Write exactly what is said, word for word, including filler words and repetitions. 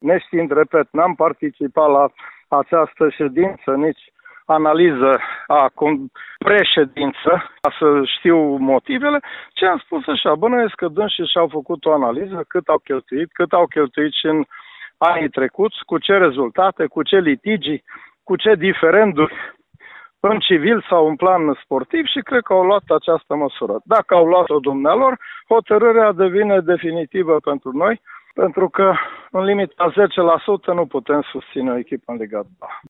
neștiind, repet, n-am participat la această ședință, nici analiză a președință, ca să știu motivele, ce am spus așa, bănuiesc că dânsii și-au făcut o analiză, cât au cheltuit, cât au cheltuit și în anii trecuți, cu ce rezultate, cu ce litigii, cu ce diferenduri în civil sau în plan sportiv și cred că au luat această măsură. Dacă au luat-o dumnealor, hotărârea devine definitivă pentru noi, pentru că în limita zece la sută nu putem susține o echipă în Liga a doua.